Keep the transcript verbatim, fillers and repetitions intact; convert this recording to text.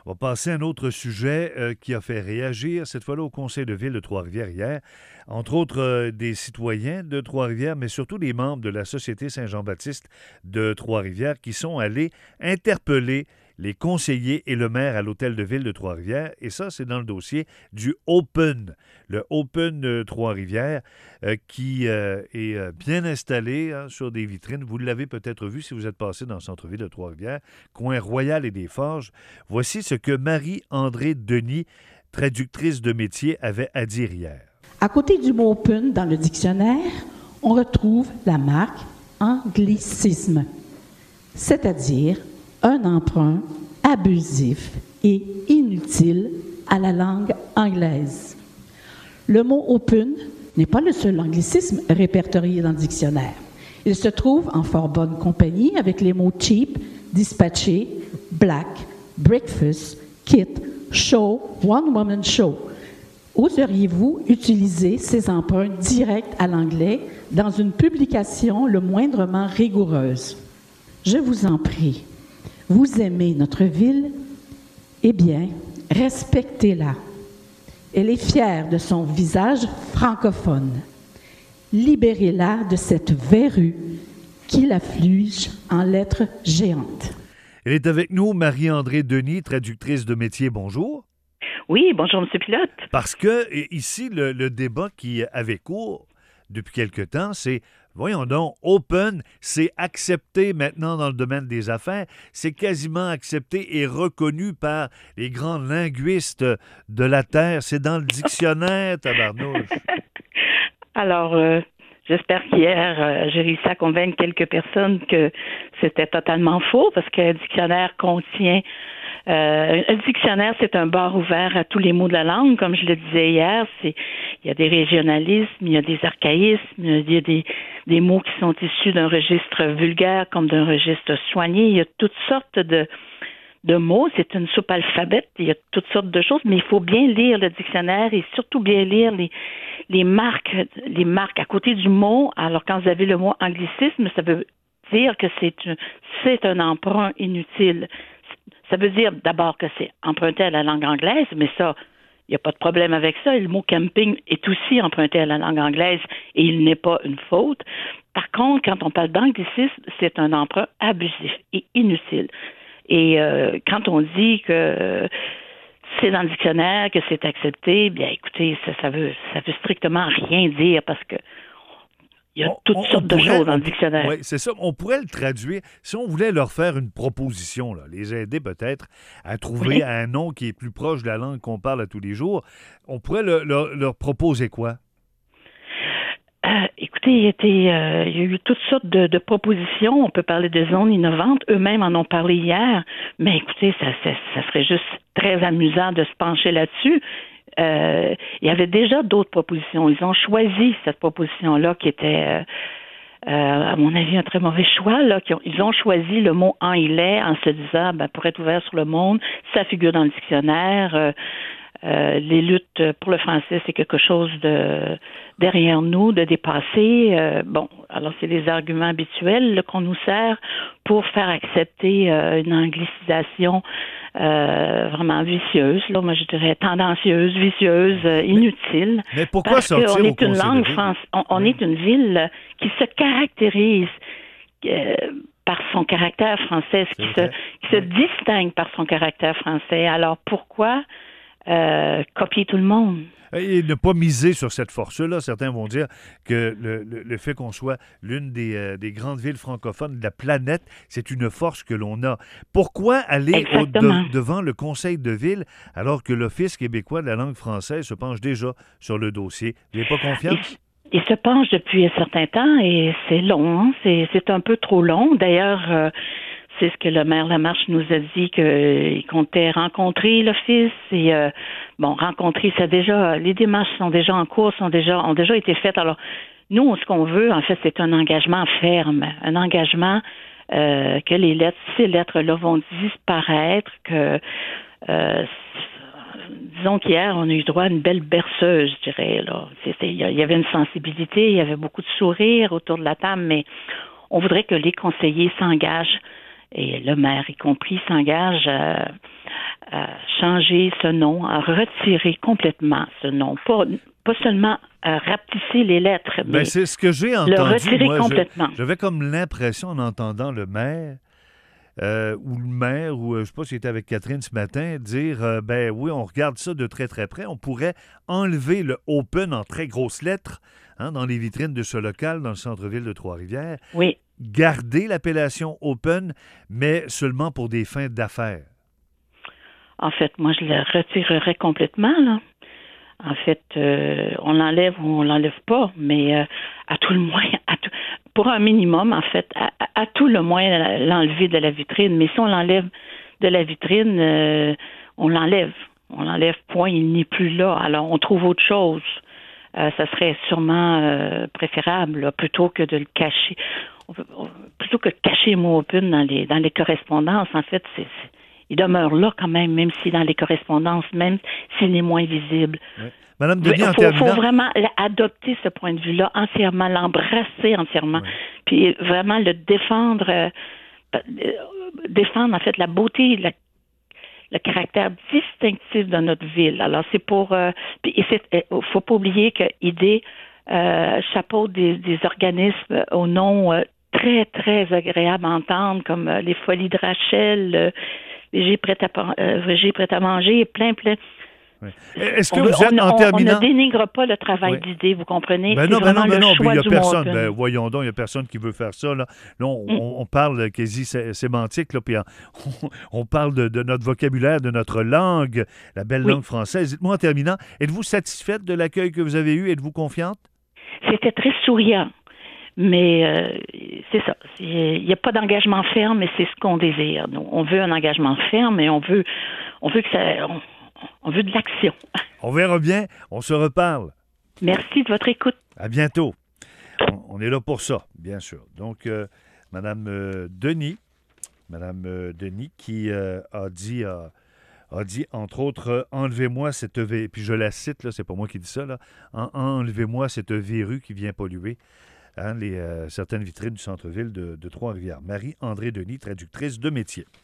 On va passer à un autre sujet euh, qui a fait réagir, cette fois-là au Conseil de ville de Trois-Rivières hier. Entre autres, euh, des citoyens de Trois-Rivières, mais surtout des membres de la Société Saint-Jean-Baptiste de Trois-Rivières qui sont allés interpeller les conseillers et le maire à l'hôtel de ville de Trois-Rivières. Et ça, c'est dans le dossier du Open. Le Open de Trois-Rivières euh, qui euh, est euh, bien installé hein, sur des vitrines. Vous l'avez peut-être vu si vous êtes passé dans le centre-ville de Trois-Rivières, coin Royal et des Forges. Voici ce que Marie-André Denis, traductrice de métier, avait à dire hier. À côté du mot Open dans le dictionnaire, on retrouve la marque anglicisme, c'est-à-dire un emprunt abusif et inutile à la langue anglaise. Le mot open n'est pas le seul anglicisme répertorié dans le dictionnaire. Il se trouve en fort bonne compagnie avec les mots cheap, dispatché, black, breakfast, kit, show, one-woman show. Oseriez-vous utiliser ces emprunts directs à l'anglais dans une publication le moindrement rigoureuse? Je vous en prie. Vous aimez notre ville? Eh bien, respectez-la. Elle est fière de son visage francophone. Libérez-la de cette verrue qui l'afflige en lettres géantes. Elle est avec nous, Marie-André Denis, traductrice de métier. Bonjour. Oui, bonjour, M. Pilote. Parce que ici, le, le débat qui avait cours depuis quelque temps, c'est voyons donc, open, c'est accepté maintenant dans le domaine des affaires. C'est quasiment accepté et reconnu par les grands linguistes de la Terre. C'est dans le dictionnaire, tabarnouche. Alors, euh, j'espère qu'hier, euh, j'ai réussi à convaincre quelques personnes que c'était totalement faux parce qu'un dictionnaire contient... Euh, un dictionnaire, c'est un bar ouvert à tous les mots de la langue. Comme je le disais hier, c'est il y a des régionalismes, il y a des archaïsmes, il y a des, des mots qui sont issus d'un registre vulgaire comme d'un registre soigné. Il y a toutes sortes de, de mots. C'est une soupe alphabète. Il y a toutes sortes de choses, mais il faut bien lire le dictionnaire et surtout bien lire les, les marques, les marques à côté du mot. Alors, quand vous avez le mot anglicisme, ça veut dire que c'est un, c'est un emprunt inutile. Ça veut dire d'abord que c'est emprunté à la langue anglaise, mais ça, il n'y a pas de problème avec ça. Le mot camping est aussi emprunté à la langue anglaise et il n'est pas une faute. Par contre, quand on parle d'anglicisme, c'est un emprunt abusif et inutile. Et euh, quand on dit que c'est dans le dictionnaire, que c'est accepté, bien écoutez, ça, ça veut, ça veut strictement rien dire parce que il y a toutes on, sortes on pourrait, de choses dans le dictionnaire. Oui, c'est ça. On pourrait le traduire. Si on voulait leur faire une proposition, là, les aider peut-être à trouver oui. un nom qui est plus proche de la langue qu'on parle à tous les jours, on pourrait le, leur, leur proposer quoi? Euh, écoutez, il y, était, euh, il y a eu toutes sortes de, de propositions. On peut parler de zones innovantes. Eux-mêmes en ont parlé hier. Mais écoutez, ça, ça, ça serait juste très amusant de se pencher là-dessus. Euh, il y avait déjà d'autres propositions. Ils ont choisi cette proposition-là qui était, euh, euh, à mon avis, un très mauvais choix. Là, qui ont, ils ont choisi le mot anglais en se disant, ben, pour être ouvert sur le monde, ça figure dans le dictionnaire. Euh, euh, les luttes pour le français, c'est quelque chose de derrière nous, de dépassé. Euh, bon, alors c'est les arguments habituels là, qu'on nous sert pour faire accepter euh, une anglicisation Euh, vraiment vicieuse, là, moi je dirais tendancieuse, vicieuse, euh, inutile. Mais, mais pourquoi parce sortir qu'on est au une Conseil langue de ville? France, on, on oui. est une ville qui se caractérise euh, par son caractère français, qui se, qui se oui. distingue par son caractère français. Alors pourquoi euh, copier tout le monde? Et ne pas miser sur cette force-là. Certains vont dire que le, le, le fait qu'on soit l'une des, euh, des grandes villes francophones de la planète, c'est une force que l'on a. Pourquoi aller au, de, devant le conseil de ville alors que l'Office québécois de la langue française se penche déjà sur le dossier? Vous n'avez pas confiance? Il, il se penche depuis un certain temps et c'est long. Hein? C'est, c'est un peu trop long. D'ailleurs, euh, c'est ce que le maire Lamarche nous a dit qu'il comptait rencontrer l'Office et euh, bon, rencontrer, ça déjà, les démarches sont déjà en cours, sont déjà, ont déjà été faites. Alors, nous, ce qu'on veut, en fait, c'est un engagement ferme, un engagement euh, que les lettres, ces lettres-là vont disparaître, que euh, disons qu'hier, on a eu droit à une belle berceuse, je dirais. Là. C'était, il y avait une sensibilité, il y avait beaucoup de sourires autour de la table, mais on voudrait que les conseillers s'engagent et le maire y compris s'engage à, à changer ce nom, à retirer complètement ce nom. Pas, pas seulement à rapetisser les lettres, mais ben, c'est ce que j'ai entendu. le retirer moi, complètement. Je, j'avais comme l'impression, en entendant le maire, euh, ou le maire, ou euh, je ne sais pas si c'était avec Catherine ce matin, dire, euh, ben oui, on regarde ça de très très près. On pourrait enlever le « Open » en très grosses lettres hein, dans les vitrines de ce local dans le centre-ville de Trois-Rivières. Oui. Garder l'appellation Open, mais seulement pour des fins d'affaires. En fait, moi, je le retirerais complètement, là. En fait, euh, on l'enlève ou on l'enlève pas, mais euh, à tout le moins, à tout, pour un minimum, en fait, à, à tout le moins, l'enlever de la vitrine. Mais si on l'enlève de la vitrine, euh, on l'enlève. On l'enlève, point, il n'est plus là. Alors, on trouve autre chose. Euh, ça serait sûrement euh, préférable, là, plutôt que de le cacher. On peut, on, plutôt que de cacher le mot open dans les, dans les correspondances, en fait, c'est, c'est, il demeure là quand même, même si dans les correspondances, même s'il est moins visible. Oui. Madame Denis, il en faut, terminant... faut vraiment adopter ce point de vue-là entièrement, l'embrasser entièrement, oui. Puis vraiment le défendre, euh, défendre en fait la beauté, la le caractère distinctif de notre ville. Alors, c'est pour... Euh, et il ne faut pas oublier que I D euh, chapeaute des, des organismes au nom euh, très, très agréable à entendre, comme euh, les Folies de Rachel, euh, Végé prêt à, euh, Végé prêt à manger, plein, plein... Oui. Est-ce que on vous veut, êtes, on, en on, terminant... on ne dénigre pas le travail oui. d'idée, vous comprenez? Ben c'est non, ben vraiment non, ben le non, choix il n'y a du personne. mot Ben, voyons donc, il n'y a personne qui veut faire ça. Là, là on, mm. on, on parle quasi sémantique, là, puis on, on parle de, de notre vocabulaire, de notre langue, la belle oui. langue française. Dites-moi en terminant, êtes-vous satisfaite de l'accueil que vous avez eu? Êtes-vous confiante? C'était très souriant. Mais euh, c'est ça. Il n'y a pas d'engagement ferme, mais c'est ce qu'on désire. Nous, on veut un engagement ferme, mais on veut, on veut que ça... On, On veut de l'action. On verra bien. On se reparle. Merci de votre écoute. À bientôt. On, on est là pour ça, bien sûr. Donc, euh, Mme euh, Denis, Mme euh, Denis qui euh, a dit, euh, a dit, entre autres, euh, enlevez-moi cette verrue. Puis je la cite, là, c'est pas moi qui dis ça, là. En, enlevez-moi cette verrue qui vient polluer hein, les, euh, certaines vitrines du centre-ville de, de Trois-Rivières. Marie-André Denis, traductrice de métier.